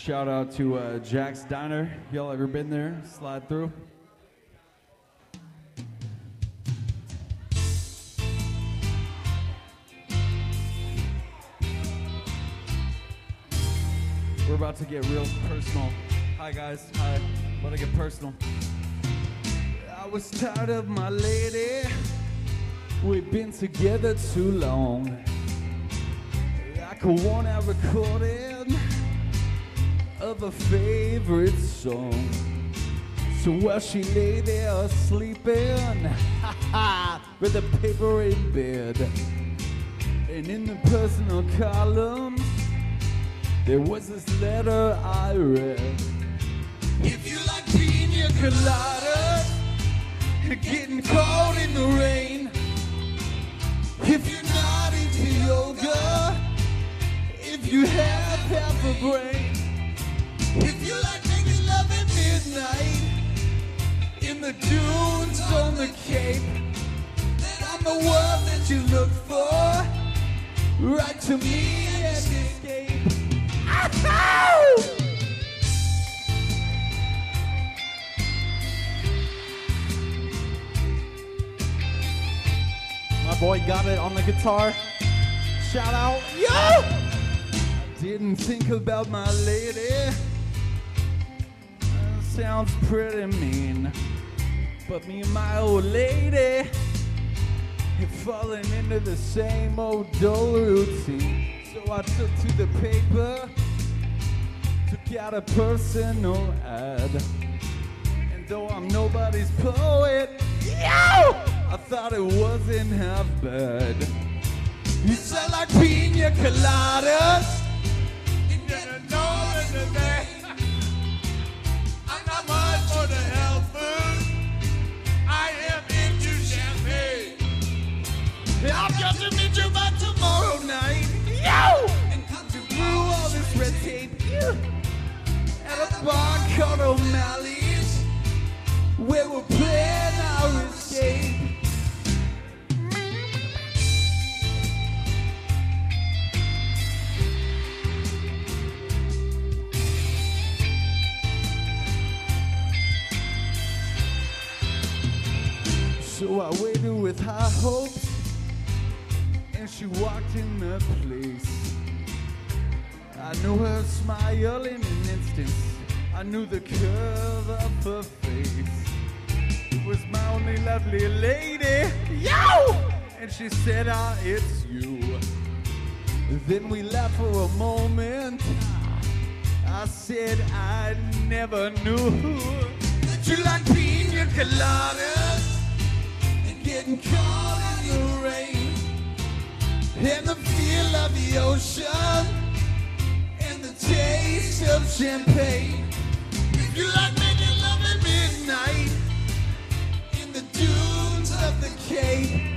Shout out to Jack's Diner. Y'all ever been there? Slide through. We're about to get real personal. Hi guys, hi. About to get personal. I was tired of my lady. We've been together too long. I could want a recording of a favorite song. So while she lay there sleeping with a paper in bed, and in the personal column there was this letter I read. If you like pina coladas, getting caught in the rain, if you're not into yoga, if you have half a brain, if you like making love at midnight in the dunes on the Cape, then I'm the one that you look for. Write to me and escape. My boy got it on the guitar. Shout out, yo! I didn't think about my lady. Sounds pretty mean, but me and my old lady have fallen into the same old dull routine. So I took to the paper, took out a personal ad, and though I'm nobody's poet, yo, I thought it wasn't half bad. You sound like pina coladas. You didn't know today. I'm not much for the health food. I am into champagne. I'll just meet you by tomorrow night. Yo! And cut through all this red tape. At a bar called O'Malley's, where we're playing our escape. So I waited with high hopes, and she walked in the place. I knew her smile in an instant. I knew the curve of her face. It was my only lovely lady, yo! And she said, ah, it's you. Then we laughed for a moment. I said I never knew that you like pina coladas, getting caught in the rain, and the feel of the ocean, and the taste of champagne. If you like making love at midnight in the dunes of the Cape,